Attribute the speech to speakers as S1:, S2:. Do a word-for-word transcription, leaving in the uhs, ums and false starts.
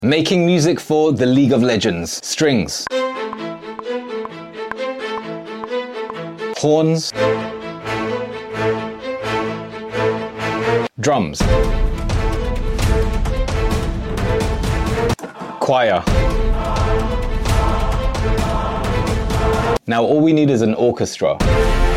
S1: Making music for the League of Legends. Strings. Horns. Drums. Choir. Now all we need is an orchestra.